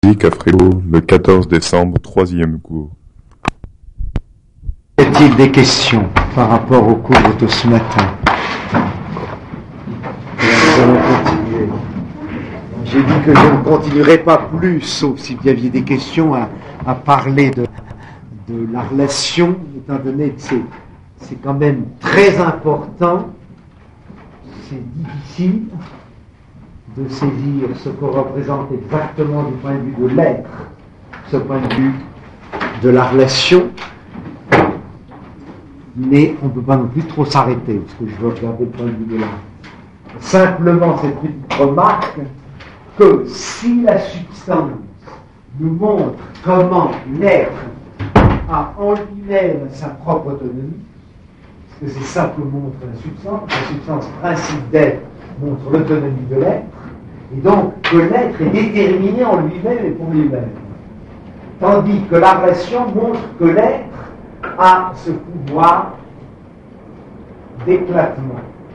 Musique à Fribourg, le 14 décembre, troisième cours. Y a-t-il des questions par rapport au cours de ce matin? Nous allons continuer. J'ai dit que je ne continuerai pas plus, sauf si vous aviez des questions à parler de la relation, étant donné que c'est quand même très important, c'est difficile de saisir ce qu'on représente exactement du point de vue de l'être, ce point de vue de la relation, mais on ne peut pas non plus trop s'arrêter, parce que je veux regarder le point de vue de l'être. Simplement cette petite remarque que si la substance nous montre comment l'être a en lui-même sa propre autonomie, parce que c'est ça que montre la substance principe d'être montre l'autonomie de l'être, et donc que l'être est déterminé en lui-même et pour lui-même. Tandis que la relation montre que l'être a ce pouvoir d'éclatement.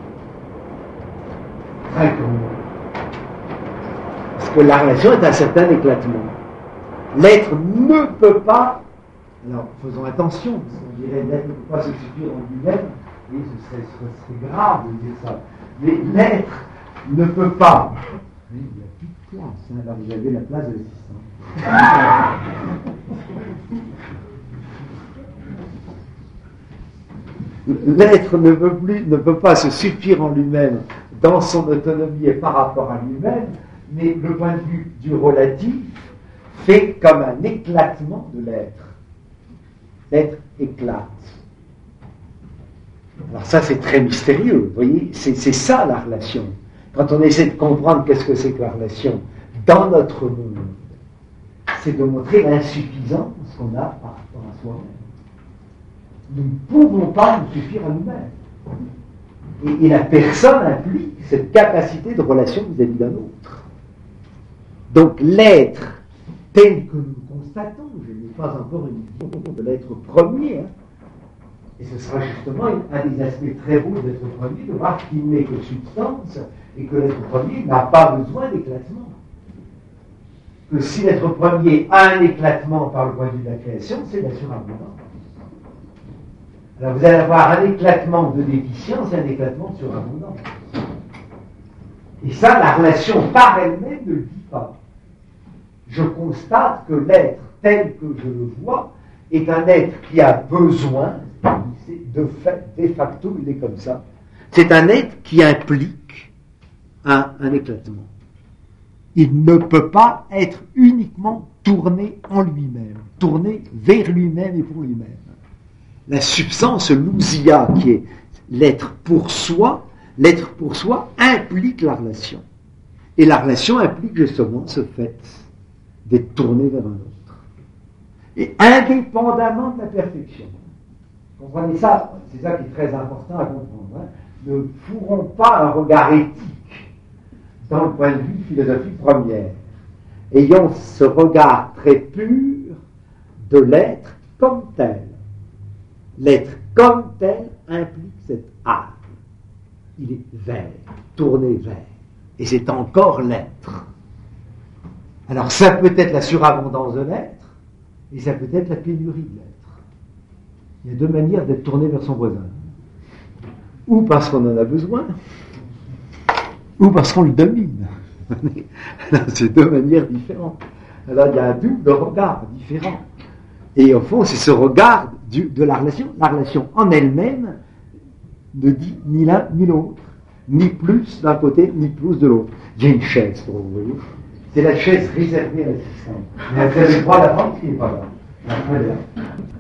Très court. Parce que la relation est un certain éclatement. L'être ne peut pas, alors faisons attention, parce qu'on dirait l'être ne peut pas se suffire en lui-même, et ce serait grave de dire ça. Mais l'être ne peut pas. Il n'y a plus de place, hein. Là vous avez la place de l'assistant. L'être ne peut pas se suffire en lui-même dans son autonomie et par rapport à lui-même, mais le point de vue du relatif fait comme un éclatement de l'être. L'être éclate. Alors ça c'est très mystérieux, vous voyez, c'est ça la relation. Quand on essaie de comprendre qu'est-ce que c'est que la relation dans notre monde, c'est de montrer l'insuffisance qu'on a par rapport à soi-même. Nous ne pouvons pas nous suffire à nous-mêmes. Et la personne implique cette capacité de relation vis-à-vis d'un autre. Donc l'être tel que nous le constatons, je n'ai pas encore une vision de l'être premier, hein. Et ce sera justement un des aspects très beaux d'être premier, de voir qu'il n'est que substance et que l'être premier n'a pas besoin d'éclatement. Que si l'être premier a un éclatement par le point de vue de la création, c'est la surabondance. Alors vous allez avoir un éclatement de déficience et un éclatement de surabondance. Et ça, la relation par elle-même ne le dit pas. Je constate que l'être tel que je le vois est un être qui a besoin, de facto, il est comme ça. C'est un être qui implique un éclatement. Il ne peut pas être uniquement tourné en lui-même, tourné vers lui-même et pour lui-même. La substance l'ousia, qui est l'être pour soi implique la relation. Et la relation implique justement ce fait d'être tourné vers un autre. Et indépendamment de la perfection. Comprenez ça, c'est ça qui est très important à comprendre. Hein. Ne fourrons pas un regard éthique dans le point de vue philosophie première. Ayons ce regard très pur de l'être comme tel. L'être comme tel implique cette âme. Il est vers, tourné vers. Et c'est encore l'être. Alors ça peut être la surabondance de l'être, et ça peut être la pénurie de l'être. Il y a deux manières d'être tourné vers son voisin. Ou parce qu'on en a besoin, ou parce qu'on le domine. C'est deux manières différentes. Alors il y a un double regard différent. Et au fond, c'est ce regard de la relation. La relation en elle-même ne dit ni l'un ni l'autre. Ni plus d'un côté, ni plus de l'autre. J'ai une chaise pour vous, voyez. C'est la chaise réservée à l'assistant. Mais vous avez le droit d'apprendre qui n'est pas là.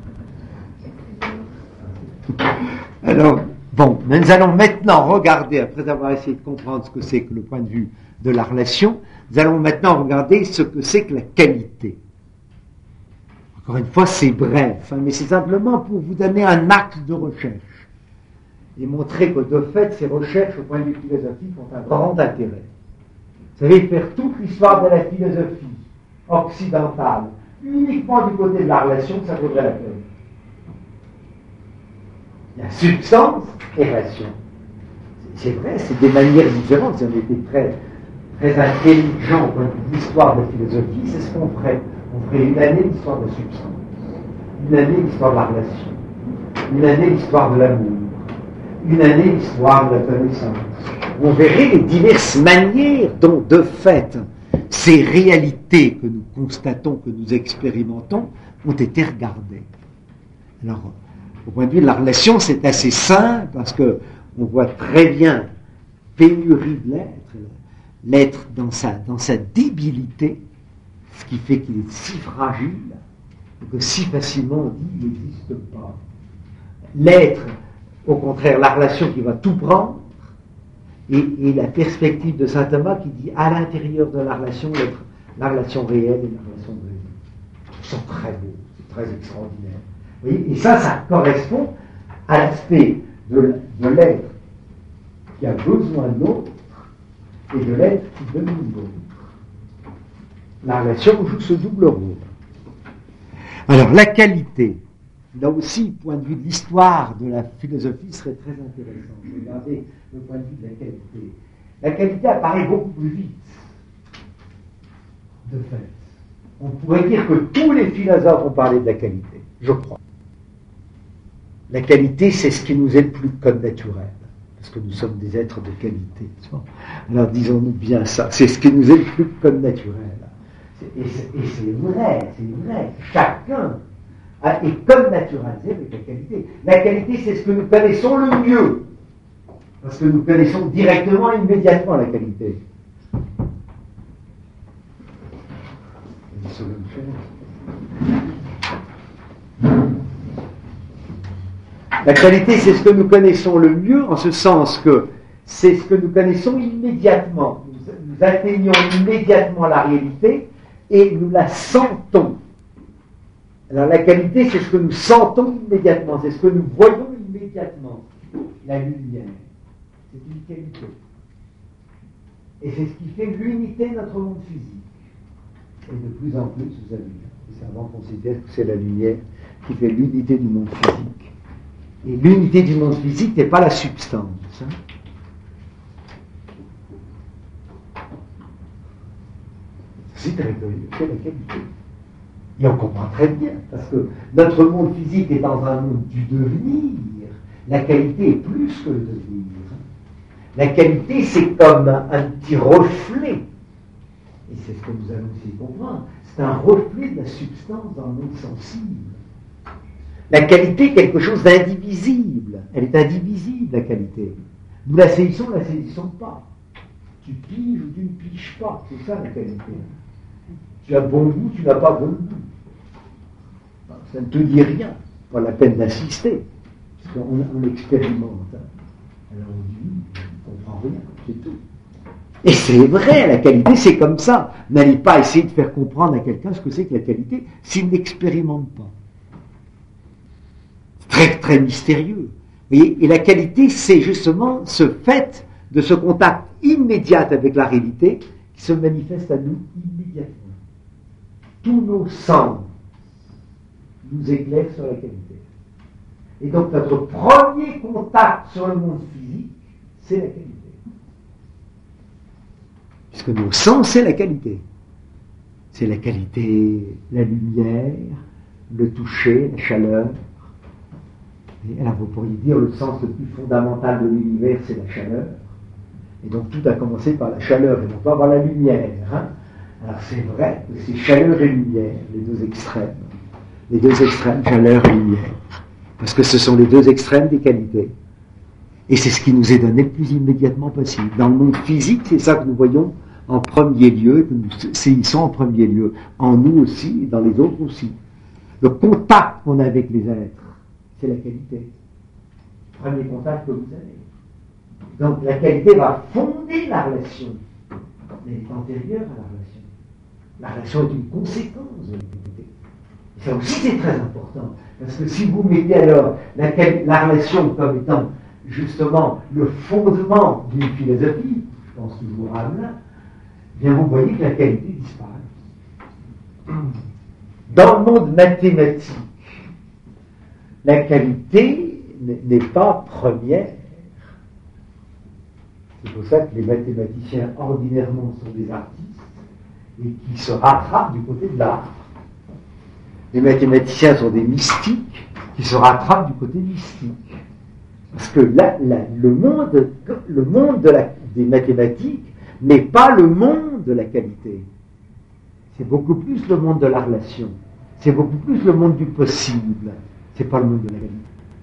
Alors, bon, nous allons maintenant regarder, après avoir essayé de comprendre ce que c'est que le point de vue de la relation, nous allons maintenant regarder ce que c'est que la qualité. Encore une fois, c'est bref, hein, mais c'est simplement pour vous donner un axe de recherche et montrer que de fait, ces recherches au point de vue philosophique ont un grand intérêt. Vous savez, faire toute l'histoire de la philosophie occidentale uniquement du côté de la relation, ça vaudrait la peine. Il y a substance et relation. C'est vrai, c'est des manières différentes, si on était très très intelligent au point de vue de l'histoire de la philosophie, c'est ce qu'on ferait. On ferait une année l'histoire de la substance, une année l'histoire de la relation, une année l'histoire de l'amour, une année l'histoire de la connaissance. On verrait les diverses manières dont, de fait, ces réalités que nous constatons, que nous expérimentons, ont été regardées. Alors, au point de vue de la relation, c'est assez simple parce que on voit très bien pénurie de l'être dans sa débilité, ce qui fait qu'il est si fragile et que si facilement on dit il n'existe pas. L'être, au contraire, la relation qui va tout prendre, et la perspective de saint Thomas qui dit à l'intérieur de la relation, la relation réelle et la relation de vie. Je trouve ça très beau, c'est très extraordinaire. Vous voyez, et ça correspond à l'aspect de l'être qui a besoin de l'autre et de l'être qui domine l'autre. La relation joue ce double rôle. Alors, la qualité, là aussi, point de vue de l'histoire de la philosophie serait très intéressant. Regardez le point de vue de la qualité. La qualité apparaît beaucoup plus vite, de fait. On pourrait dire que tous les philosophes ont parlé de la qualité, je crois. La qualité, c'est ce qui nous est le plus connaturel, parce que nous sommes des êtres de qualité. Alors disons-nous bien ça, c'est ce qui nous est le plus connaturel. Et c'est vrai. Chacun est connaturalisé avec la qualité. La qualité, c'est ce que nous connaissons le mieux, parce que nous connaissons directement, immédiatement la qualité. La qualité, c'est ce que nous connaissons le mieux, en ce sens que c'est ce que nous connaissons immédiatement. Nous atteignons immédiatement la réalité et nous la sentons. Alors la qualité, c'est ce que nous sentons immédiatement, c'est ce que nous voyons immédiatement. La lumière, c'est une qualité. Et c'est ce qui fait l'unité de notre monde physique. Et de plus en plus, vous avez vu, les savants considèrent que c'est la lumière qui fait l'unité du monde physique. Et l'unité du monde physique n'est pas la substance. Hein. C'est très curieux, c'est la qualité. Et on comprend très bien, parce que notre monde physique est dans un monde du devenir. La qualité est plus que le devenir. La qualité, c'est comme un petit reflet. Et c'est ce que nous allons aussi comprendre. C'est un reflet de la substance dans le monde sensible. La qualité est quelque chose d'indivisible. Elle est indivisible, la qualité. Nous la saisissons pas. Tu piges ou tu ne piges pas. C'est ça la qualité. Tu as bon goût, tu n'as pas bon goût. Ça ne te dit rien. Pas la peine d'insister. Parce qu'on l'expérimente. Alors on dit, on ne comprend rien, c'est tout. Et c'est vrai, la qualité c'est comme ça. N'allez pas essayer de faire comprendre à quelqu'un ce que c'est que la qualité s'il n'expérimente pas. C'est très très mystérieux. Vous voyez, et la qualité c'est justement ce fait de ce contact immédiat avec la réalité qui se manifeste à nous immédiatement. Tous nos sens nous éclairent sur la qualité. Et donc notre premier contact sur le monde physique, c'est la qualité. Puisque nos sens, c'est la qualité. C'est la qualité, la lumière, le toucher, la chaleur. Et alors vous pourriez dire le sens le plus fondamental de l'univers, c'est la chaleur. Et donc tout a commencé par la chaleur et non pas par la lumière. Hein. Alors c'est vrai que c'est chaleur et lumière, les deux extrêmes. Les deux extrêmes, chaleur et lumière. Parce que ce sont les deux extrêmes des qualités. Et c'est ce qui nous est donné le plus immédiatement possible. Dans le monde physique, c'est ça que nous voyons en premier lieu, que nous saisissons en premier lieu. En nous aussi, et dans les autres aussi. Le contact qu'on a avec les êtres, c'est la qualité. Le premier contact que vous avez. Donc la qualité va fonder la relation. Mais elle est antérieure à la relation. La relation est une conséquence de la qualité. Et ça aussi c'est très important. Parce que si vous mettez alors la relation comme étant justement le fondement d'une philosophie, je pense toujours à là, bien vous voyez que la qualité disparaît. Dans le monde mathématique, la qualité n'est pas première. C'est pour ça que les mathématiciens ordinairement sont des artistes et qui se rattrapent du côté de l'art. Les mathématiciens sont des mystiques qui se rattrapent du côté mystique. Parce que le monde des mathématiques n'est pas le monde de la qualité. C'est beaucoup plus le monde de la relation. C'est beaucoup plus le monde du possible. C'est pas le monde de la qualité.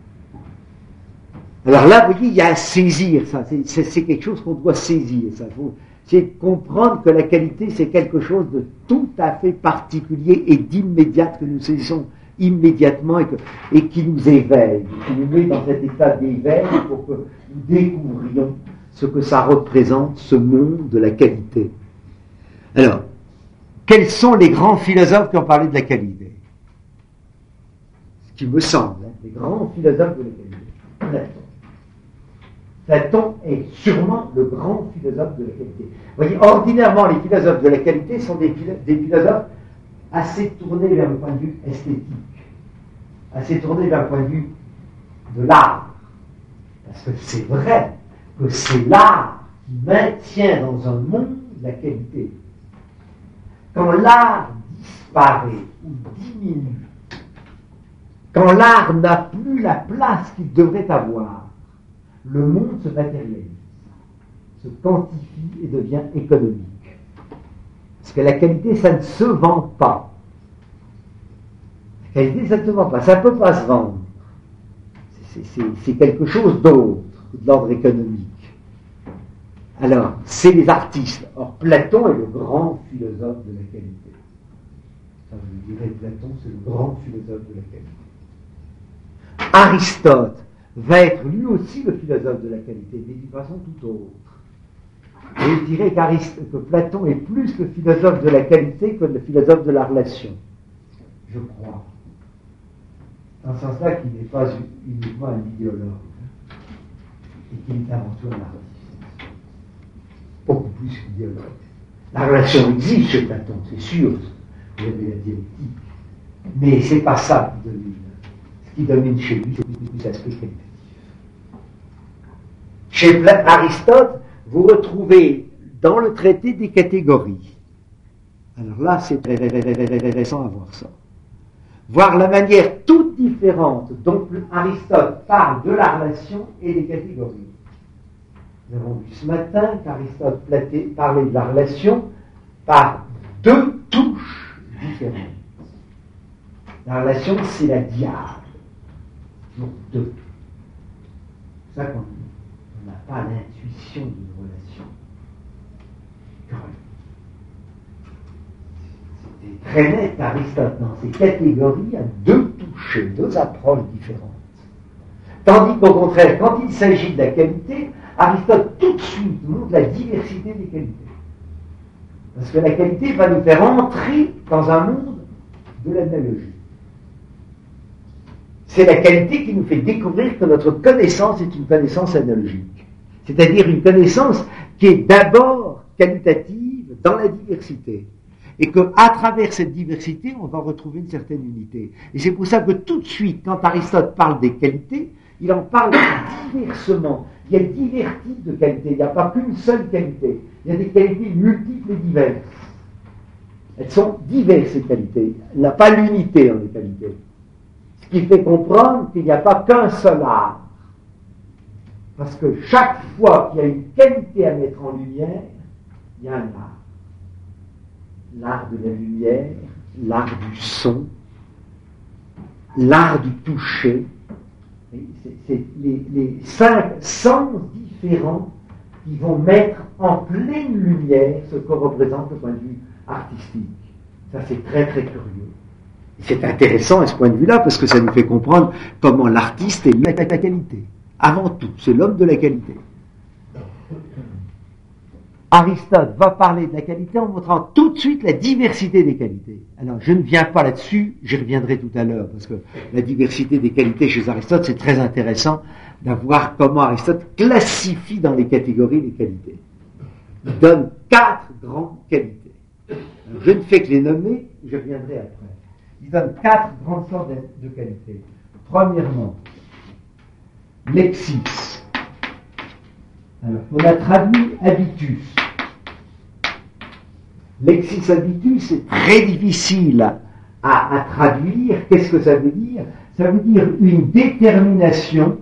Alors là, vous voyez, il y a à saisir ça. C'est quelque chose qu'on doit saisir. C'est comprendre que la qualité, c'est quelque chose de tout à fait particulier et d'immédiat que nous saisissons immédiatement et qui nous éveille, qui nous met dans cet état d'éveil pour que nous découvrions ce que ça représente, ce monde de la qualité. Alors, quels sont les grands philosophes qui ont parlé de la qualité? Ce qui me semble, les grands philosophes de la qualité. Platon. Platon est sûrement le grand philosophe de la qualité. Vous voyez, ordinairement, les philosophes de la qualité sont des philosophes assez tournés vers le point de vue esthétique, assez tournés vers le point de vue de l'art. Parce que c'est vrai que c'est l'art qui maintient dans un monde la qualité. Quand l'art disparaît ou diminue, quand l'art n'a plus la place qu'il devrait avoir, le monde se matérialise, se quantifie et devient économique. Parce que la qualité, ça ne se vend pas. La qualité, ça ne se vend pas. Ça ne peut pas se vendre. C'est quelque chose d'autre, de l'ordre économique. Alors, c'est les artistes. Or, Platon est le grand philosophe de la qualité. Ça, je dirais, Platon, c'est le grand philosophe de la qualité. Aristote va être lui aussi le philosophe de la qualité, mais d'une façon tout autre. Et je dirais que Platon est plus le philosophe de la qualité que le philosophe de la relation. Je crois. Dans ce sens-là qu'il n'est pas uniquement un idéologue, et qu'il est avant tout un artiste. Beaucoup plus qu'idéologue. La relation existe chez Platon, c'est sûr. Vous avez la dialectique. Mais c'est pas ça qui domine. Ce qui domine chez lui, c'est plus l'aspect qualitatif. Chez Aristote, vous retrouvez dans le traité des catégories. Alors là, c'est très intéressant à voir ça. Voir la manière toute différente dont Aristote parle de la relation et des catégories. Nous avons vu ce matin qu'Aristote parlait de la relation par deux touches différentes. La relation, c'est la diade. Donc deux. C'est ça qu'on n'a pas l'intuition d'une relation. C'était très net, Aristote, dans ses catégories, à deux touches, deux approches différentes. Tandis qu'au contraire, quand il s'agit de la qualité, Aristote tout de suite montre la diversité des qualités. Parce que la qualité va nous faire entrer dans un monde de l'analogie. C'est la qualité qui nous fait découvrir que notre connaissance est une connaissance analogique. C'est-à-dire une connaissance qui est d'abord qualitative dans la diversité. Et qu'à travers cette diversité, on va retrouver une certaine unité. Et c'est pour ça que tout de suite, quand Aristote parle des qualités, il en parle diversement. Il y a divers types de qualités. Il n'y a pas qu'une seule qualité. Il y a des qualités multiples et diverses. Elles sont diverses, ces qualités. Il n'y a pas l'unité en les qualités. Ce qui fait comprendre qu'il n'y a pas qu'un seul art. Parce que chaque fois qu'il y a une qualité à mettre en lumière, il y a un art. L'art de la lumière, l'art du son, l'art du toucher. C'est les 5 sens différents qui vont mettre en pleine lumière ce que représente le point de vue artistique. Ça, c'est très très curieux. Et c'est intéressant à ce point de vue-là parce que ça nous fait comprendre comment l'artiste est lié à la qualité. Avant tout, c'est l'homme de la qualité. Aristote va parler de la qualité en montrant tout de suite la diversité des qualités. Alors, je ne viens pas là-dessus, j'y reviendrai tout à l'heure, parce que la diversité des qualités chez Aristote, c'est très intéressant d'avoir comment Aristote classifie dans les catégories les qualités. Il donne 4 grandes qualités. Alors, je ne fais que les nommer, je reviendrai après. Il donne 4 grandes sortes de qualités. Premièrement, lexis. Alors, on a traduit habitus. Lexis habitus est très difficile à traduire. Qu'est-ce que ça veut dire? Ça veut dire une détermination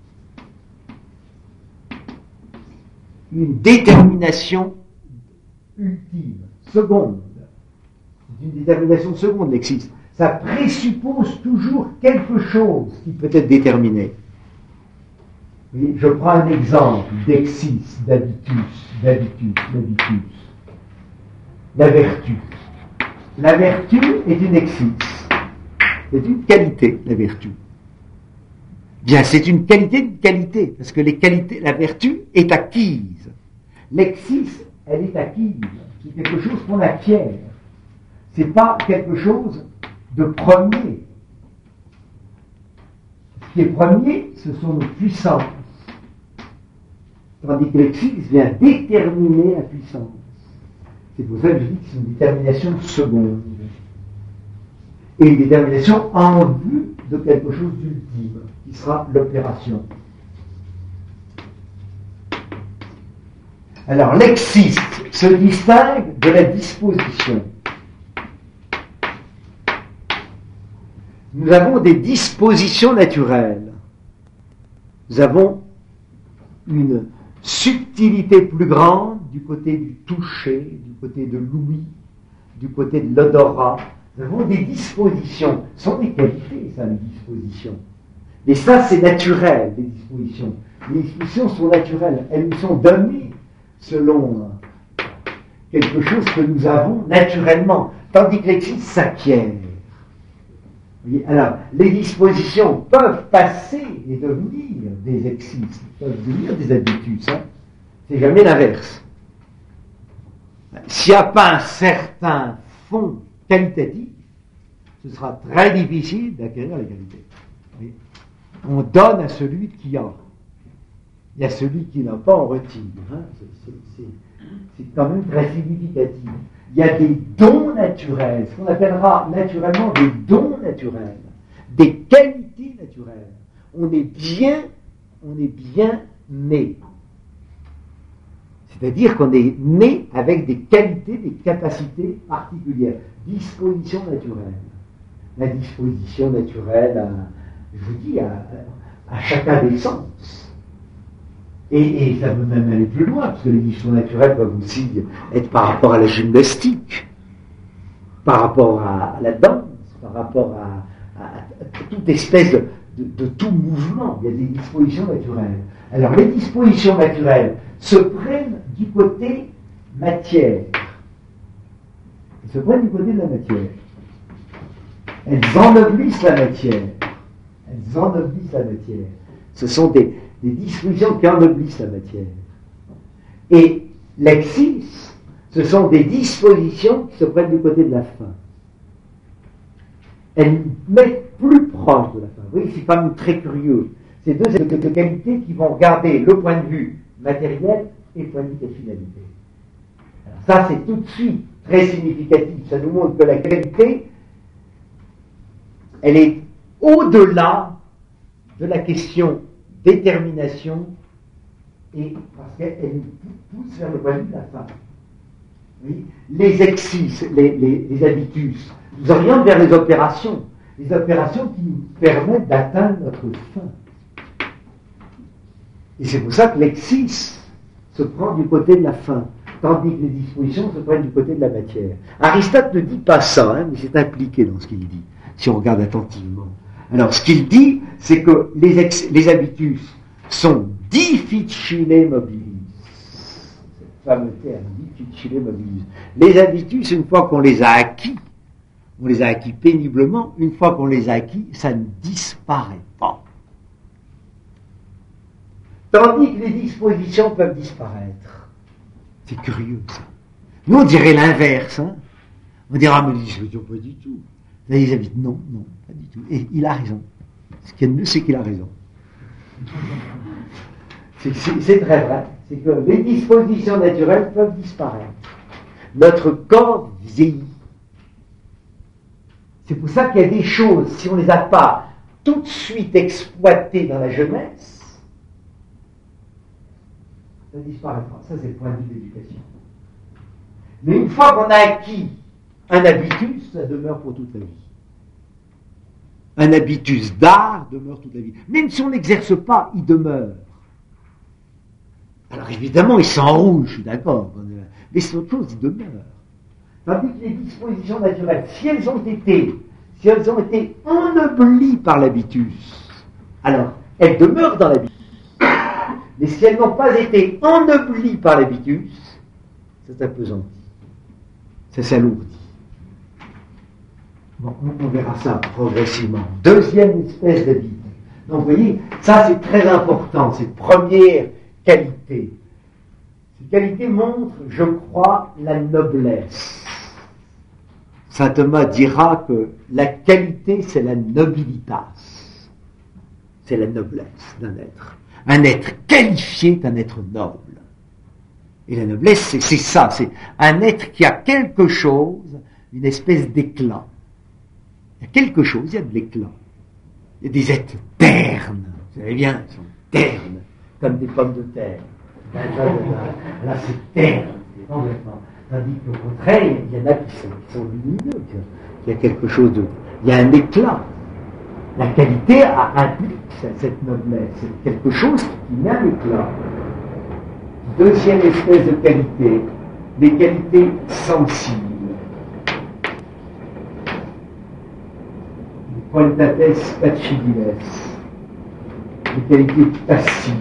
ultime, seconde. C'est une détermination seconde, lexis. Ça présuppose toujours quelque chose qui peut être déterminé. Je prends un exemple d'exis, d'habitus. La vertu. La vertu est une exis. C'est une qualité, la vertu. Bien, c'est une qualité, parce que la vertu est acquise. L'exis, elle est acquise. C'est quelque chose qu'on acquiert. C'est pas quelque chose de premier. Ce qui est premier, ce sont nos puissances. Tandis que l'exis vient déterminer la puissance. C'est pour ça que je dis que c'est une détermination seconde. Et une détermination en vue de quelque chose d'ultime, qui sera l'opération. Alors, l'exis se distingue de la disposition. Nous avons des dispositions naturelles. Nous avons une subtilité plus grande du côté du toucher, du côté de l'ouïe, du côté de l'odorat. Nous avons des dispositions. Ce sont des qualités, ça, les dispositions. Et ça, c'est naturel, les dispositions. Les dispositions sont naturelles. Elles nous sont données selon quelque chose que nous avons naturellement. Tandis que l'exis s'acquiert. Alors, les dispositions peuvent passer et devenir des exis, peuvent devenir des habitus. C'est jamais l'inverse. S'il n'y a pas un certain fond qualitatif, ce sera très difficile d'acquérir la qualité. On donne à celui qui a. Et à celui qui n'a pas, on retire. C'est quand même très significatif. Il y a des dons naturels, ce qu'on appellera naturellement des dons naturels, des qualités naturelles. On est bien né. C'est-à-dire qu'on est né avec des qualités, des capacités particulières. Disposition naturelle. La disposition naturelle, je vous dis, à chacun des sens. Et ça peut même aller plus loin, parce que les dispositions naturelles peuvent aussi être par rapport à la gymnastique, par rapport à la danse, par rapport à toute espèce de tout mouvement. Il y a des dispositions naturelles. Alors, les dispositions naturelles se prennent du côté matière. Elles se prennent du côté de la matière. Elles ennoblissent la matière. Ce sont des dispositions qui ennoblissent la matière. Et l'exis, ce sont des dispositions qui se prennent du côté de la fin. Elles nous mettent plus proche de la fin. Oui, c'est quand même très curieux. C'est deux qualités qui vont regarder le point de vue matériel et le point de vue des finalités. Alors ça, c'est tout de suite très significatif. Ça nous montre que la qualité, elle est au-delà de la question détermination, et parce qu'elle nous pousse vers le point de vue de la fin. Oui. Les exis, les habitus, nous orientent vers les opérations qui nous permettent d'atteindre notre fin. Et c'est pour ça que l'exis se prend du côté de la fin, tandis que les dispositions se prennent du côté de la matière. Aristote ne dit pas ça, mais c'est impliqué dans ce qu'il dit, si on regarde attentivement. Alors, ce qu'il dit, c'est que les habitus sont difficile mobilis. Ce fameux terme, difficile mobilis. Les habitus, une fois qu'on les a acquis, on les a acquis péniblement, une fois qu'on les a acquis, ça ne disparaît pas. Tandis que les dispositions peuvent disparaître. C'est curieux, ça. Nous, on dirait l'inverse. On dira, mais les dispositions, pas du tout. Les habitus, non, pas du tout. Et il a raison. Ce qui est mieux, c'est qu'il a raison. C'est très vrai. C'est que les dispositions naturelles peuvent disparaître. Notre corps vieillit. C'est pour ça qu'il y a des choses, si on ne les a pas tout de suite exploitées dans la jeunesse, ça disparaîtra. Ça, c'est le point de vue de l'éducation. Mais une fois qu'on a acquis un habitus, ça demeure pour toute la vie. Un habitus d'art demeure toute la vie. Même si on n'exerce pas, il demeure. Alors évidemment, il s'enrouge, je suis d'accord, mais c'est autre chose, il demeure. Tandis que les dispositions naturelles, si elles ont été ennoblies par l'habitus, alors elles demeurent dans l'habitus. Mais si elles n'ont pas été ennoblies par l'habitus, ça s'appesantit, ça s'alourdit. Bon, on verra ça progressivement. Deuxième espèce d'habit. Donc vous voyez, ça c'est très important, cette première qualité. Cette qualité montre, je crois, la noblesse. Saint Thomas dira que la qualité, c'est la nobilitas. C'est la noblesse d'un être. Un être qualifié est un être noble. Et la noblesse, c'est ça, c'est un être qui a quelque chose, une espèce d'éclat. Il y a quelque chose, il y a de l'éclat. Il y a des êtres ternes. Vous savez bien, ils sont ternes, comme des pommes de terre. Là, c'est terne, complètement. Tandis qu'au contraire, il y en a qui sont lumineux, il y a quelque chose de... Il y a un éclat. La qualité implique cette noblesse. C'est quelque chose qui met un éclat. Deuxième espèce de qualité, les qualités sensibles. Les qualitates pacibiles. Les qualités passibles.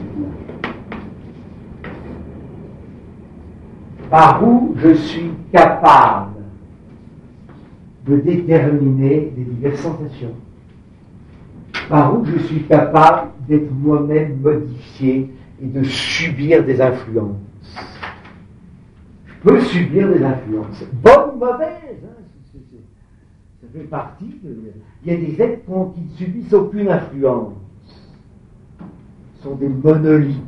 Par où je suis capable de déterminer les diverses sensations. Par où je suis capable d'être moi-même modifié et de subir des influences. Je peux subir des influences, bonnes ou mauvaises. Ça fait partie de... Il y a des êtres qui ne subissent aucune influence. Ce sont des monolithes.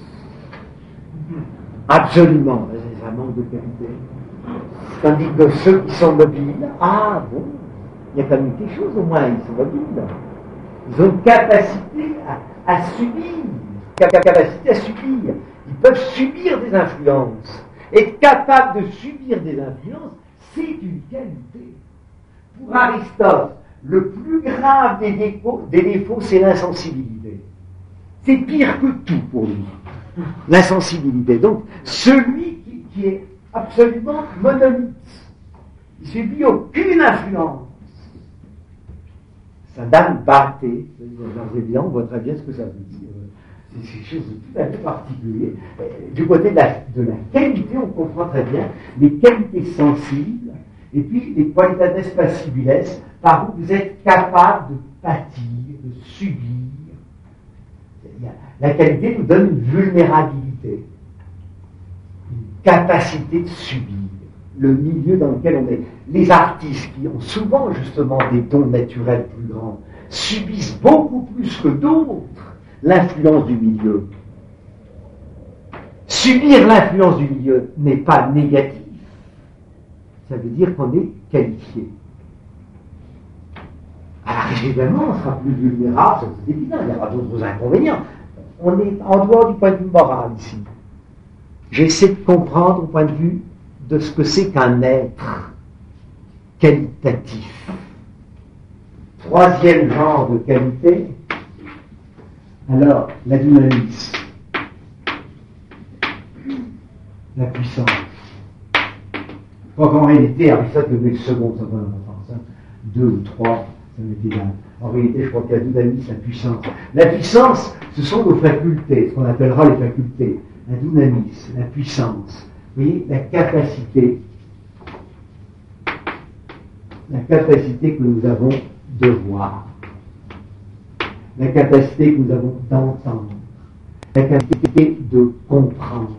Absolument, c'est un manque de qualité. Tandis que ceux qui sont mobiles, ah bon, il y a quand même quelque chose au moins, ils sont mobiles. Ils ont une capacité à subir. Ils peuvent subir des influences. Être capable de subir des influences, c'est une qualité. Pour Aristote, le plus grave des défauts, c'est l'insensibilité. C'est pire que tout pour lui. L'insensibilité. Donc, celui qui est absolument monolithe, il ne subit aucune influence. Sa dame Barthé, on voit très bien ce que ça veut dire. C'est quelque chose de tout à fait particulier. Du côté de la qualité, on comprend très bien les qualités sensibles, et puis les qualitates passibiles, par où vous êtes capable de pâtir, de subir. La qualité nous donne une vulnérabilité, une capacité de subir le milieu dans lequel on est. Les artistes qui ont souvent justement des dons naturels plus grands subissent beaucoup plus que d'autres l'influence du milieu. Subir l'influence du milieu n'est pas négatif, ça veut dire qu'on est qualifié. Alors évidemment, on sera plus vulnérable, c'est évident, il y aura d'autres inconvénients. On est en dehors du point de vue moral ici. J'essaie de comprendre au point de vue de ce que c'est qu'un être qualitatif. Troisième genre de qualité, alors la dynamisme, la puissance. Je crois qu'en réalité, Aristote le met le second, ça n'a pas d'importance. 2 ou 3, ça m'est égal. En réalité, je crois qu'il y a dynamisme, la puissance. La puissance, ce sont nos facultés, ce qu'on appellera les facultés. La dynamisme, la puissance. Vous voyez, la capacité que nous avons de voir, la capacité que nous avons d'entendre, la capacité de comprendre,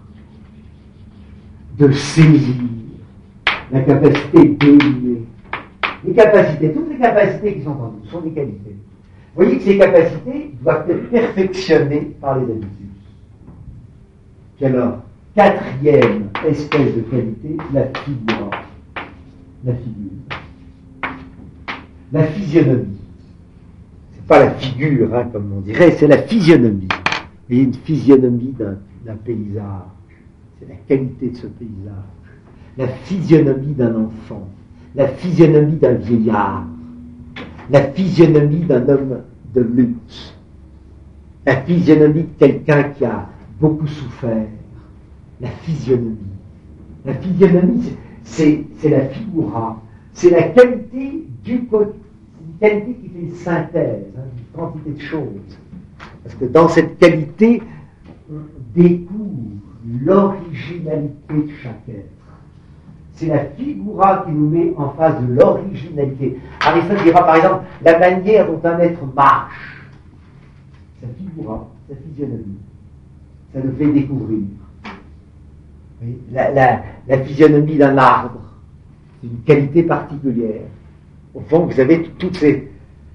de saisir, la capacité d'aimer. Les capacités, toutes les capacités qui sont en nous sont des qualités. Vous voyez que ces capacités doivent être perfectionnées par les habitudes. Puis alors, quatrième espèce de qualité, la figure. La figure. La physionomie. C'est pas la figure, comme on dirait, c'est la physionomie. Vous voyez, une physionomie d'un d'un paysage, c'est la qualité de ce paysage, la physionomie d'un enfant, la physionomie d'un vieillard, la physionomie d'un homme de luxe, la physionomie de quelqu'un qui a beaucoup souffert, la physionomie. La physionomie, c'est la figura, c'est la qualité du côté, c'est une qualité qui fait une synthèse, une quantité de choses. Parce que dans cette qualité, on découvre l'originalité de chaque être. C'est la figura qui nous met en face de l'originalité. Aristote dira par exemple la manière dont un être marche, sa figura, sa physionomie, ça nous fait découvrir. Oui, la physionomie d'un arbre, c'est une qualité particulière. Au fond, vous avez toutes ces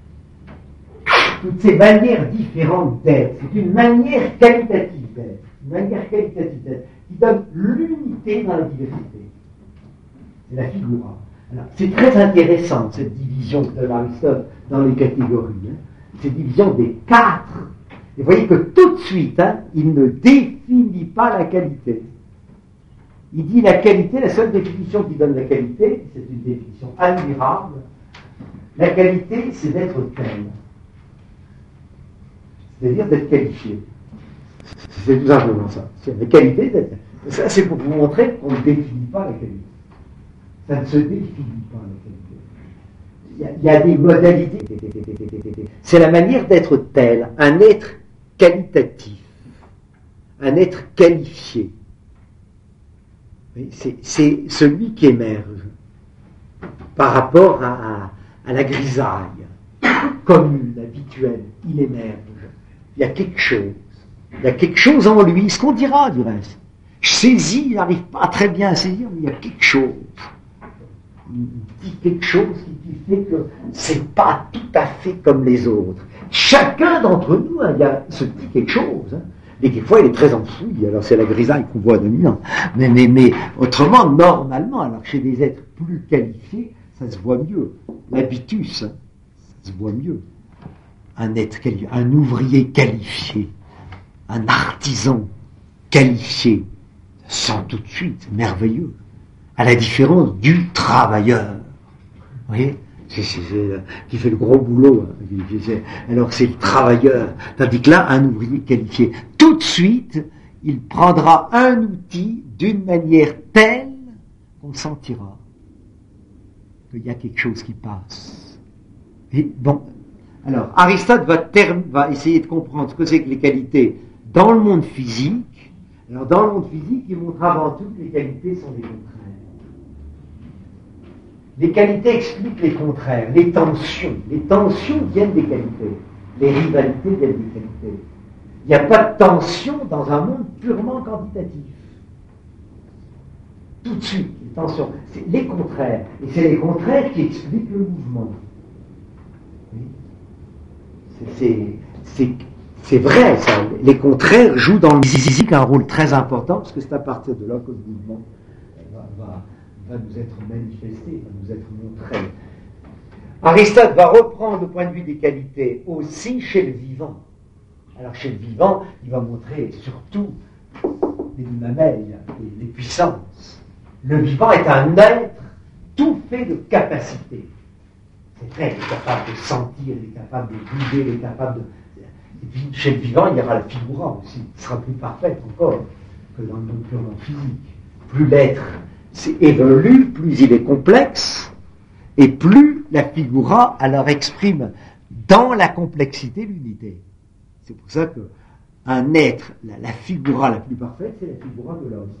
manières différentes d'être. C'est une manière qualitative d'être, qui donne l'unité dans la diversité. C'est la figura. Alors, c'est très intéressant, cette division que donne Aristote dans les catégories. Cette division des 4. Et vous voyez que tout de suite, il ne définit pas la qualité. Il dit la qualité, la seule définition qui donne la qualité, c'est une définition admirable. La qualité, c'est d'être tel. C'est-à-dire d'être qualifié. C'est tout simplement ça. C'est la qualité d'être. Ça, c'est pour vous montrer qu'on ne définit pas la qualité. Ça ne se définit pas la qualité. Il y a des modalités. C'est la manière d'être tel, un être qualitatif, un être qualifié. C'est celui qui émerge par rapport à la grisaille commune, habituelle. Il émerge. Il y a quelque chose. Il y a quelque chose en lui, ce qu'on dira du reste. Je saisis, il n'arrive pas très bien à saisir, mais il y a quelque chose. Il dit quelque chose qui fait que c'est pas tout à fait comme les autres. Chacun d'entre nous, il y a ce petit quelque chose. Et quelquefois, il est très enfoui. Alors, c'est la grisaille qu'on voit dominant. Mais autrement, normalement, alors chez des êtres plus qualifiés, ça se voit mieux. L'habitus, ça se voit mieux. Un être qualifié, un ouvrier qualifié, un artisan qualifié, ça sent tout de suite merveilleux. À la différence du travailleur. Vous voyez, qui fait le gros boulot. Alors c'est le travailleur. Tandis que là, un ouvrier qualifié, tout de suite, il prendra un outil d'une manière telle qu'on sentira qu'il y a quelque chose qui passe. Et bon, alors Aristote va essayer de comprendre ce que c'est que les qualités dans le monde physique. Alors dans le monde physique, il montre avant tout que les qualités sont des contraires. Les qualités expliquent les contraires, les tensions. Les tensions viennent des qualités. Les rivalités viennent des qualités. Il n'y a pas de tension dans un monde purement quantitatif. Tout de suite, les tensions. C'est les contraires. Et c'est les contraires qui expliquent le mouvement. Oui. C'est vrai, ça. Les contraires jouent dans le physique un rôle très important, parce que c'est à partir de là que le mouvement va nous être manifesté, va nous être montré. Aristote va reprendre le point de vue des qualités aussi chez le vivant. Alors chez le vivant, il va montrer surtout les mamelles, les puissances. Le vivant est un être tout fait de capacités. C'est vrai, il est capable de sentir, il est capable de bouger, il est capable de... Et puis chez le vivant, il y aura la figura aussi, qui sera plus parfaite encore que dans le monde purement physique. Plus l'être évolue, plus il est complexe, et plus la figura alors exprime dans la complexité l'unité. C'est pour ça qu'un être, la figura la plus parfaite, c'est la figura de l'homme.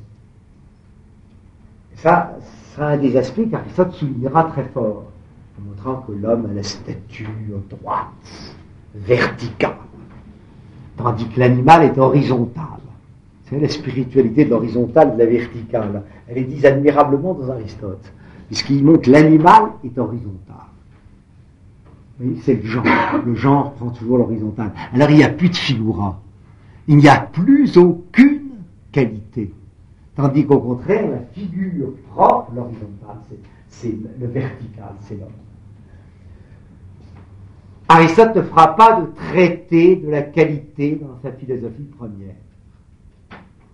Et ça sera un des aspects qu'Aristote soulignera très fort, en montrant que l'homme a la stature droite, verticale, tandis que l'animal est horizontal. C'est la spiritualité de l'horizontale et de la verticale. Elle est dite admirablement dans Aristote, puisqu'il montre que l'animal est horizontal. Oui, c'est le genre. Le genre prend toujours l'horizontal. Alors il n'y a plus de figura. Il n'y a plus aucune qualité. Tandis qu'au contraire, la figure propre, l'horizontale, c'est le vertical, c'est l'homme. Aristote ne fera pas de traité de la qualité dans sa philosophie première.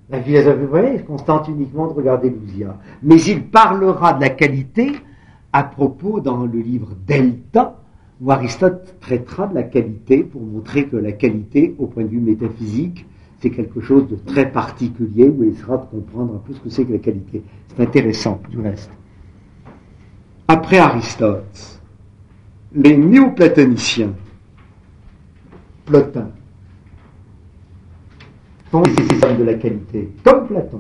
La philosophie, vous voyez, se contente uniquement de regarder l'ousia. Mais il parlera de la qualité à propos dans le livre Delta, où Aristote traitera de la qualité pour montrer que la qualité, au point de vue métaphysique, c'est quelque chose de très particulier, où il sera de comprendre un peu ce que c'est que la qualité. C'est intéressant, du reste. Après Aristote, les néoplatoniciens, Plotin, font les systèmes de la qualité, comme Platon.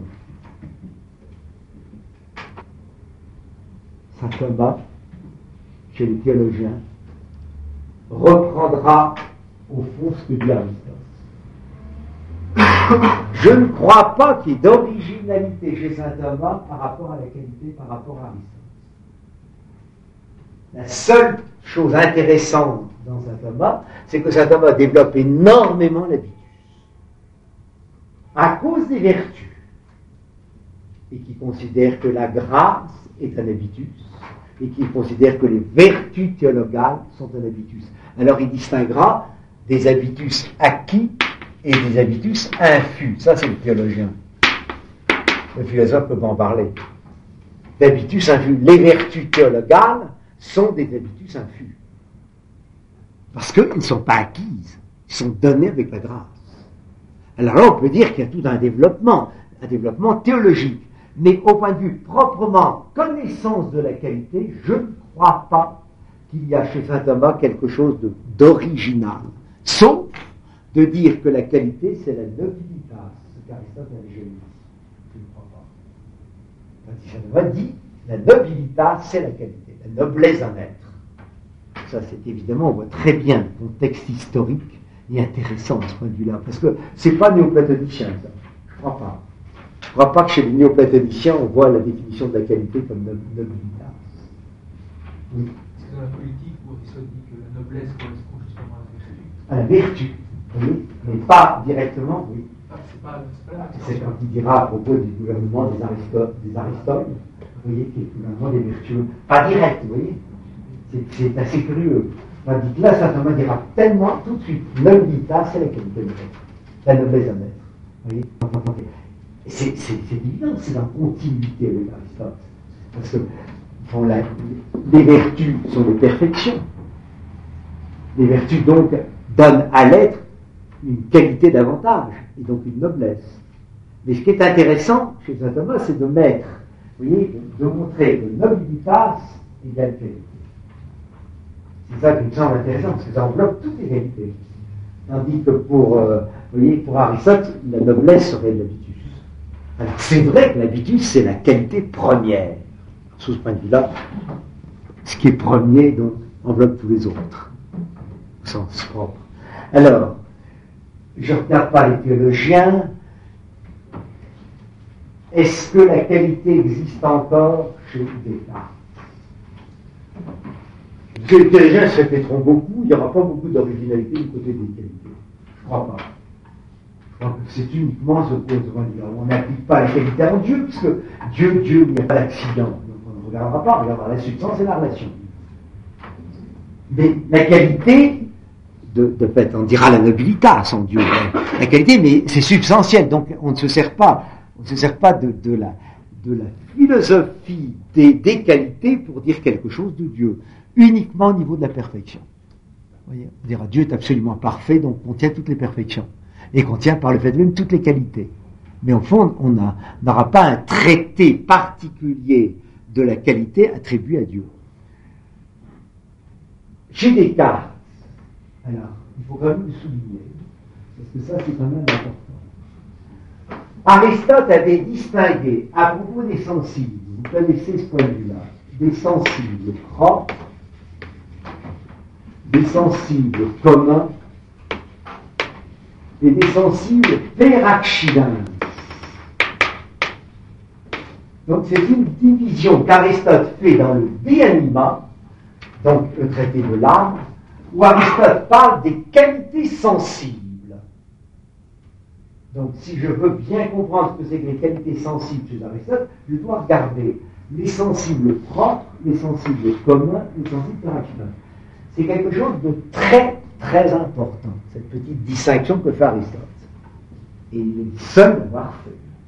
Saint Thomas, chez les théologiens, reprendra au fond ce que dit Aristote. Je ne crois pas qu'il y ait d'originalité chez Saint Thomas par rapport à la qualité, par rapport à Aristote. La seule chose intéressante dans Saint Thomas, c'est que Saint Thomas développe énormément l'habitus, à cause des vertus, et qui considère que la grâce est un habitus, et qui considère que les vertus théologales sont un habitus. Alors il distinguera des habitus acquis et des habitus infus. Ça, c'est le théologien. Le philosophe peut pas en parler. D'habitus infus. Les vertus théologales sont des habitus infus. Parce qu'ils ne sont pas acquises. Ils sont donnés avec la grâce. Alors là, on peut dire qu'il y a tout un développement théologique. Mais au point de vue proprement connaissance de la qualité, je ne crois pas qu'il y a chez saint Thomas quelque chose d'original. Sauf de dire que la qualité, c'est la nobilitas, ce qu'Aristote avait jamais dit. Je ne crois pas. Quand saint Thomas dit, la nobilitas, c'est la qualité, la noblesse d'un être. Ça, c'est évidemment, on voit très bien le contexte historique et intéressant à ce point de vue-là, parce que c'est pas néoplatonicien, ça. Je ne crois pas. Je ne crois pas que chez les néoplatoniciens, on voit la définition de la qualité comme nobilitas. Oui. C'est dans la politique où Aristote dit que la noblesse correspond justement à À la vertu. la vertu, oui, mais pas directement, oui. Ah, c'est pas là. C'est quand il dira à propos du gouvernement des Aristotes, vous voyez, qui est le gouvernement des vertueux. Pas direct, vous voyez. C'est assez curieux. On dit que là, saint Thomas dira tellement tout de suite, nobilitas, c'est la qualité de l'être. La noblesse d'un être. Vous voyez. C'est évident, c'est dans la continuité avec Aristote. Parce que les vertus sont des perfections. Les vertus, donc, donnent à l'être une qualité d'avantage, et donc une noblesse. Mais ce qui est intéressant chez saint Thomas, c'est de mettre, vous voyez, de montrer que nobilitas égale qualité. C'est ça qui me semble intéressant, parce que ça enveloppe toutes les qualités. Tandis que pour Aristote, la noblesse serait l'habitus. Alors c'est vrai que l'habitus, c'est la qualité première. Sous ce point de vue-là, ce qui est premier, donc, enveloppe tous les autres, au sens propre. Alors, je ne regarde pas les théologiens. Est-ce que la qualité existe encore chez Descartes? Les théologiens se répéteront beaucoup, il n'y aura pas beaucoup d'originalité du côté des qualités. Je ne crois pas. Je crois que c'est uniquement ce qu'on dire. On n'applique pas la qualité en Dieu, puisque Dieu, il n'y a pas d'accident. Donc on ne regardera pas, on regardera la substance et la relation. Mais la qualité, de fait, on dira la nobilitas en Dieu. La qualité, mais c'est substantiel, donc on ne se sert pas de la philosophie des qualités pour dire quelque chose de Dieu, uniquement au niveau de la perfection. Vous voyez, on dira Dieu est absolument parfait, donc contient toutes les perfections, et contient par le fait même toutes les qualités. Mais au fond, on n'aura pas un traité particulier de la qualité attribué à Dieu. Chez Descartes, alors, il faut quand même le souligner, parce que ça, c'est quand même important. Aristote avait distingué, à propos des sensibles, vous connaissez ce point de vue-là, des sensibles propres, des sensibles communs, et des sensibles per-accidens. Donc c'est une division qu'Aristote fait dans le De Anima, donc le traité de l'âme, où Aristote parle des qualités sensibles. Donc si je veux bien comprendre ce que c'est que les qualités sensibles chez Aristote, je dois regarder les sensibles propres, les sensibles communs, les sensibles per-accidens. C'est quelque chose de très, très important, cette petite distinction que fait Aristote. Et il est le seul à l'avoir fait.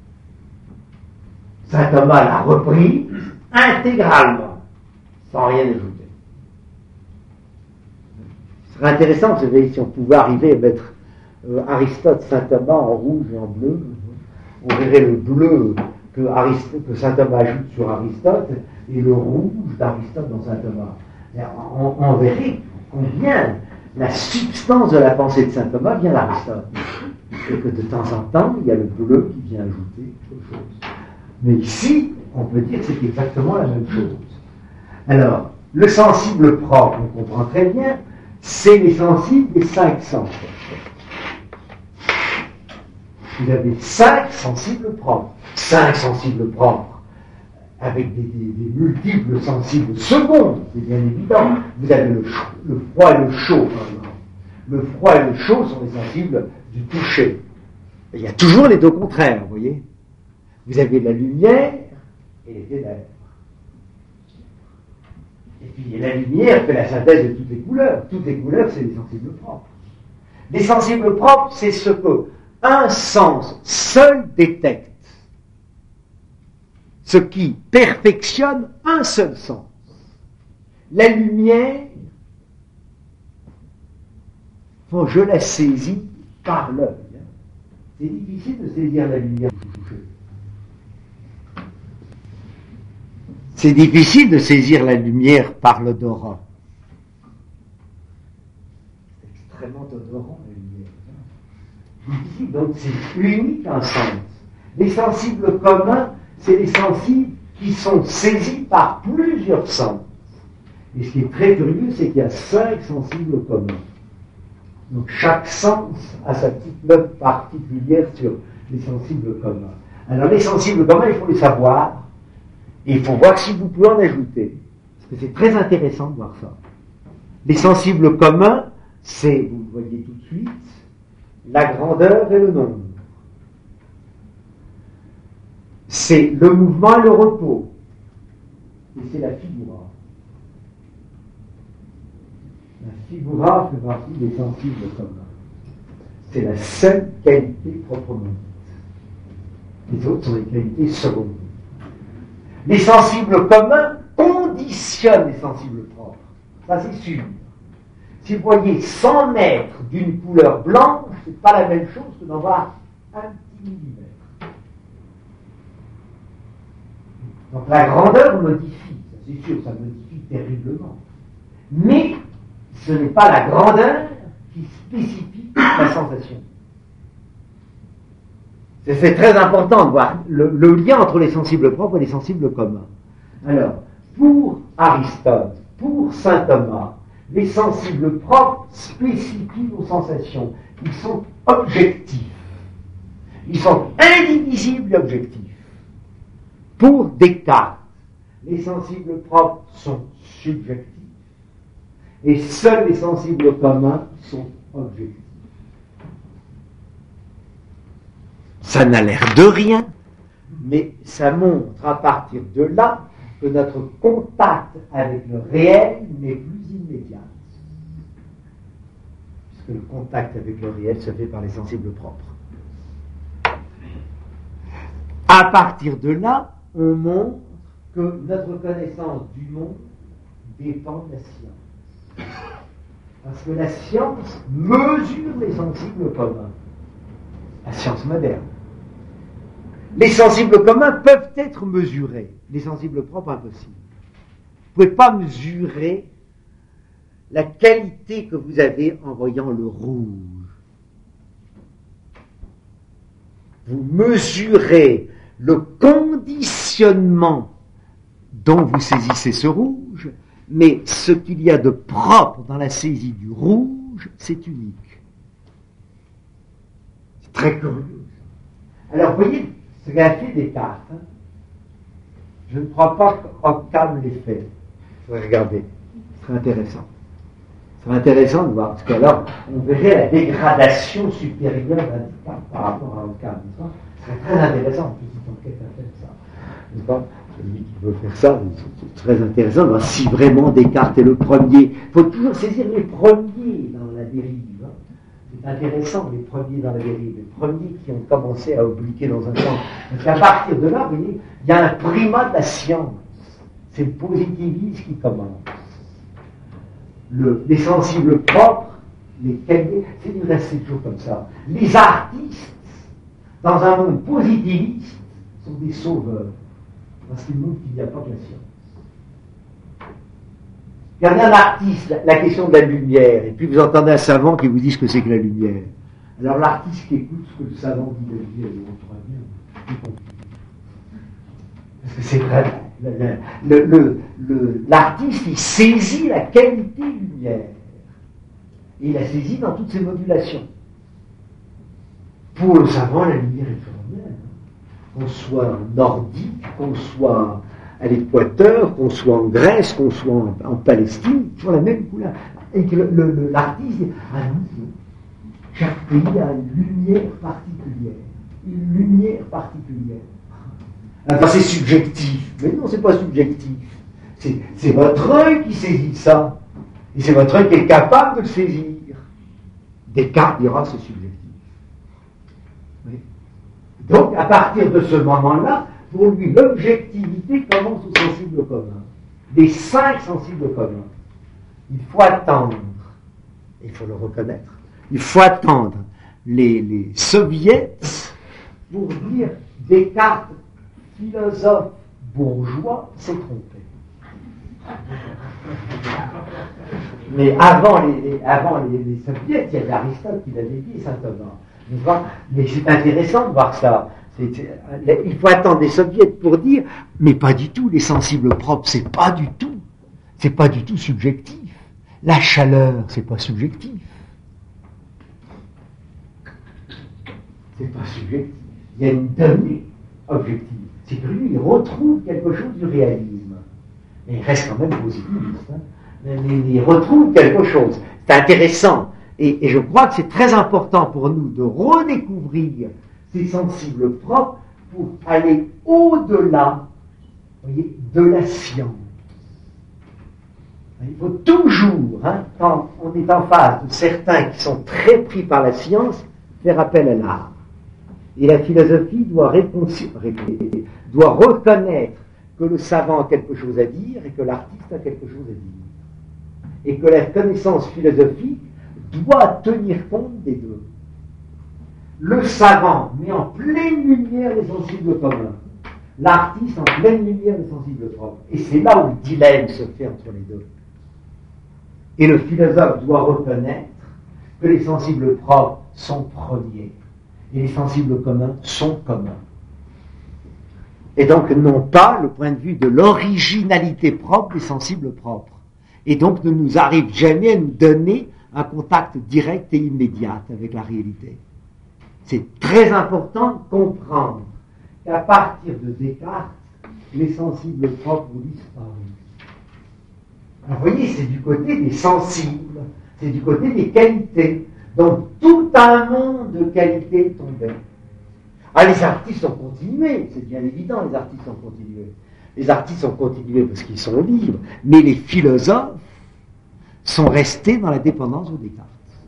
Saint Thomas l'a repris intégralement, sans rien ajouter. Ce serait intéressant, vous savez, si on pouvait arriver à mettre Aristote, Saint Thomas en rouge et en bleu, on verrait le bleu que Saint Thomas ajoute sur Aristote et le rouge d'Aristote dans Saint Thomas. On verrait combien la substance de la pensée de Saint Thomas vient d'Aristote. Et que de temps en temps, il y a le bleu qui vient ajouter quelque chose. Mais ici, on peut dire que c'est exactement la même chose. Alors, le sensible propre, on comprend très bien, c'est les sensibles des 5 sens. Vous avez 5 sensibles propres. 5 sensibles propres, avec des multiples sensibles secondes, c'est bien évident. Vous avez le froid et le chaud, par exemple. Le froid et le chaud sont les sensibles du toucher. Et il y a toujours les deux contraires, vous voyez. Vous avez la lumière et les ténèbres. Et puis la lumière fait la synthèse de toutes les couleurs. Toutes les couleurs, c'est les sensibles propres. Les sensibles propres, c'est ce que un sens seul détecte. Ce qui perfectionne un seul sens. La lumière, je la saisis par l'œil. C'est difficile de saisir la lumière du toucher. C'est difficile de saisir la lumière par l'odorat. C'est extrêmement odorant, la lumière. Difficile, donc c'est unique en sens. Les sensibles communs, c'est les sensibles qui sont saisis par plusieurs sens. Et ce qui est très curieux, c'est qu'il y a 5 sensibles communs. Donc chaque sens a sa petite note particulière sur les sensibles communs. Alors les sensibles communs, il faut les savoir, et il faut voir si vous pouvez en ajouter. Parce que c'est très intéressant de voir ça. Les sensibles communs, c'est, vous le voyez tout de suite, la grandeur et le nombre. C'est le mouvement et le repos. Et c'est la figura. La figura fait partie des sensibles communs. C'est la seule qualité proprement dite. Les autres sont des qualités secondaires. Les sensibles communs conditionnent les sensibles propres. Ça, c'est sûr. Si vous voyez 100 mètres d'une couleur blanche, c'est pas la même chose que d'en voir un petit millimètre. Donc la grandeur modifie, ça c'est sûr, ça modifie terriblement. Mais ce n'est pas la grandeur qui spécifie la sensation. C'est très important de voir le lien entre les sensibles propres et les sensibles communs. Alors, pour Aristote, pour saint Thomas, les sensibles propres spécifient nos sensations. Ils sont objectifs. Ils sont indivisibles et objectifs. Pour Descartes, les sensibles propres sont subjectifs. Et seuls les sensibles communs sont objectifs. Ça n'a l'air de rien, mais ça montre à partir de là que notre contact avec le réel n'est plus immédiat. Puisque le contact avec le réel se fait par les sensibles propres. À partir de là, on montre que notre connaissance du monde dépend de la science. Parce que la science mesure les sensibles communs. La science moderne. Les sensibles communs peuvent être mesurés. Les sensibles propres, impossible. Vous ne pouvez pas mesurer la qualité que vous avez en voyant le rouge. Vous mesurez le conditionnement dont vous saisissez ce rouge, mais ce qu'il y a de propre dans la saisie du rouge, c'est unique. C'est très curieux. Alors, vous voyez ce qu'a fait Descartes. Je ne crois pas qu'Occam l'ait fait. Il faudrait regarder. Ce serait intéressant. Ce serait intéressant de voir, parce qu'alors, on verrait la dégradation supérieure d'un Descartes par rapport à Occam. Ce serait très intéressant, si on enquête à faire ça. N'est-ce pas? Celui qui veut faire ça, c'est très intéressant de voir si vraiment Descartes est le premier. Il faut toujours saisir les premiers dans la dérive. C'est intéressant, les premiers dans la dérive, les premiers qui ont commencé à obliquer dans un sens. Parce qu'à partir de là, vous voyez, il y a un primat de la science. C'est le positivisme qui commence. Les sensibles propres, les qualités, c'est toujours comme ça. Les artistes, dans un monde positiviste, sont des sauveurs. Parce qu'ils montrent qu'il n'y a pas que la science. Regardez un artiste, la question de la lumière, et puis vous entendez un savant qui vous dit ce que c'est que la lumière. Alors l'artiste qui écoute ce que le savant dit de la lumière, il retrouvera bien. Parce que c'est vrai. L'artiste, il saisit la qualité lumière. Et il la saisit dans toutes ses modulations. Pour le savant, la lumière est formelle. Qu'on soit nordique, qu'on soit à l'équateur, qu'on soit en Grèce, qu'on soit en Palestine, toujours la même couleur. Et que l'artiste dit, ah non, chaque pays a une lumière particulière. Une lumière particulière. Enfin, c'est subjectif. Mais non, c'est pas subjectif. C'est votre œil qui saisit ça. Et c'est votre œil qui est capable de le saisir. Descartes dira c'est subjectif. Oui. Donc, à partir de ce moment-là, pour lui, l'objectivité commence au sensible commun. Des 5 sensibles communs. Il faut attendre, il faut le reconnaître, il faut attendre les soviets pour dire Descartes, philosophe bourgeois, s'est trompé. Mais avant les soviets, il y avait Aristote qui l'avait dit, et saint Thomas. Mais c'est intéressant de voir ça. Il faut attendre les soviets pour dire, mais pas du tout, les sensibles propres, c'est pas du tout subjectif. La chaleur, c'est pas subjectif. C'est pas subjectif. Il y a une donnée objective. C'est que lui, il retrouve quelque chose du réalisme. Mais il reste quand même positiviste. Mais il retrouve quelque chose. C'est intéressant. Et je crois que c'est très important pour nous de redécouvrir ces sensibles propres pour aller au-delà, voyez, de la science. Il faut toujours, quand on est en face de certains qui sont très pris par la science, faire appel à l'art. Et la philosophie doit reconnaître que le savant a quelque chose à dire et que l'artiste a quelque chose à dire. Et que la connaissance philosophique doit tenir compte des deux. Le savant met en pleine lumière les sensibles communs. L'artiste en pleine lumière les sensibles propres. Et c'est là où le dilemme se fait entre les deux. Et le philosophe doit reconnaître que les sensibles propres sont premiers et les sensibles communs sont communs. Et donc non pas le point de vue de l'originalité propre des sensibles propres. Et donc ne nous arrive jamais à nous donner un contact direct et immédiat avec la réalité. C'est très important de comprendre qu'à partir de Descartes, les sensibles propres ont disparu. Alors vous voyez, c'est du côté des sensibles, c'est du côté des qualités. Donc tout un monde de qualités tombait. Ah, les artistes ont continué, c'est bien évident, les artistes ont continué. Les artistes ont continué parce qu'ils sont libres, mais les philosophes sont restés dans la dépendance de Descartes.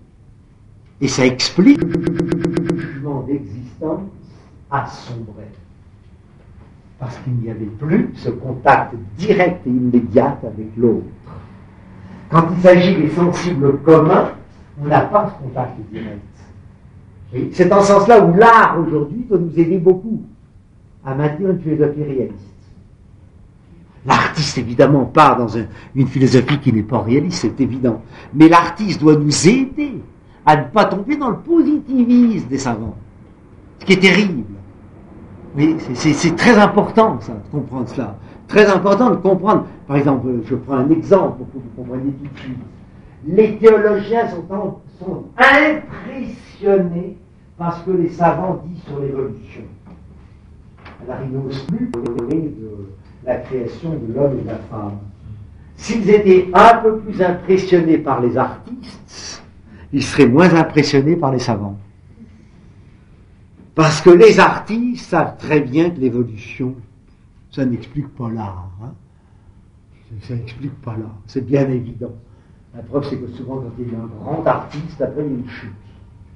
Et ça explique que le jugement d'existence a sombré. Parce qu'il n'y avait plus ce contact direct et immédiat avec l'autre. Quand il s'agit des sensibles communs, on n'a pas ce contact direct. Et c'est dans ce sens-là où l'art aujourd'hui doit nous aider beaucoup à maintenir une philosophie réaliste. L'artiste, évidemment, part dans une philosophie qui n'est pas réaliste, c'est évident. Mais l'artiste doit nous aider à ne pas tomber dans le positivisme des savants. Ce qui est terrible. Oui, c'est très important, ça, de comprendre cela. Très important de comprendre. Par exemple, je prends un exemple pour que vous compreniez tout de suite. Les théologiens sont impressionnés par ce que les savants disent sur l'évolution. Alors, ils n'osent plus parler de la création de l'homme et de la femme. S'ils étaient un peu plus impressionnés par les artistes, ils seraient moins impressionnés par les savants. Parce que les artistes savent très bien que l'évolution, ça n'explique pas l'art. Ça n'explique pas l'art, c'est bien évident. La preuve, c'est que souvent, quand il y a un grand artiste, après il y a une chute.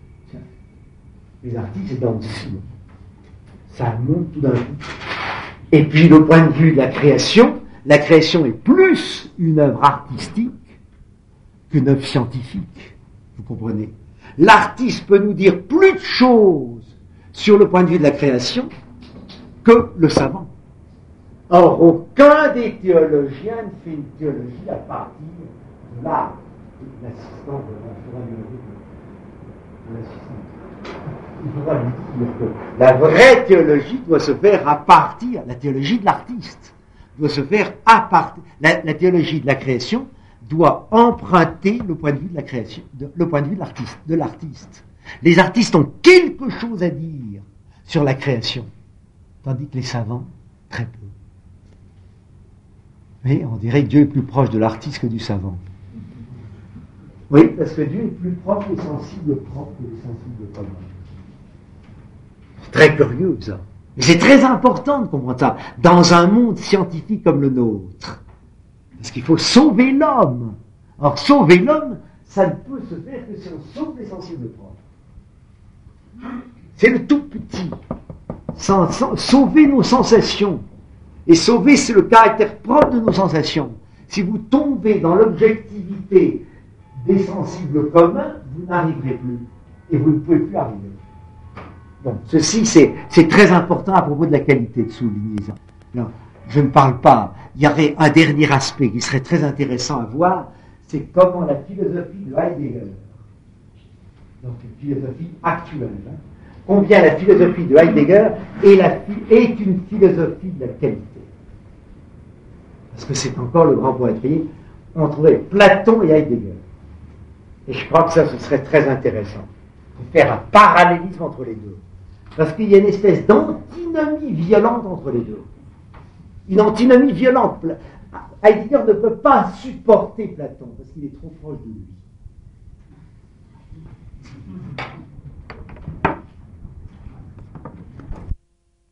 Les artistes, c'est dans le sillon. Ça monte tout d'un coup. Et puis, le point de vue de la création est plus une œuvre artistique qu'une œuvre scientifique. Vous comprenez? L'artiste peut nous dire plus de choses sur le point de vue de la création que le savant. Or, aucun des théologiens ne fait une théologie à partir de l'art. L'assistant de l'assistant. Il faudra lui dire que la vraie théologie doit se faire à partir, la théologie de l'artiste doit se faire à partir, la théologie de la création doit emprunter le point de vue de la création, le point de vue de l'artiste. Les artistes ont quelque chose à dire sur la création, tandis que les savants, très peu. Mais on dirait que Dieu est plus proche de l'artiste que du savant. Oui, parce que Dieu est plus proche des sensibles propres que des sensibles communs. C'est très curieux, ça. Mais c'est très important de comprendre ça dans un monde scientifique comme le nôtre. Parce qu'il faut sauver l'homme. Or, sauver l'homme, ça ne peut se faire que si on sauve les sensibles propres. C'est le tout petit. Sauver nos sensations. Et sauver, c'est le caractère propre de nos sensations. Si vous tombez dans l'objectivité des sensibles communs, vous n'arriverez plus. Et vous ne pouvez plus arriver. Bon, ceci, c'est très important à propos de la qualité de souligner ça. Alors, je ne parle pas. Il y aurait un dernier aspect qui serait très intéressant à voir, c'est comment la philosophie de Heidegger, donc une philosophie actuelle, combien la philosophie de Heidegger est une philosophie de la qualité. Parce que c'est encore le grand poètrier entre Platon et Heidegger. Et je crois que ça, ce serait très intéressant de faire un parallélisme entre les deux. Parce qu'il y a une espèce d'antinomie violente entre les deux. Une antinomie violente. Heidegger ne peut pas supporter Platon parce qu'il est trop proche de lui.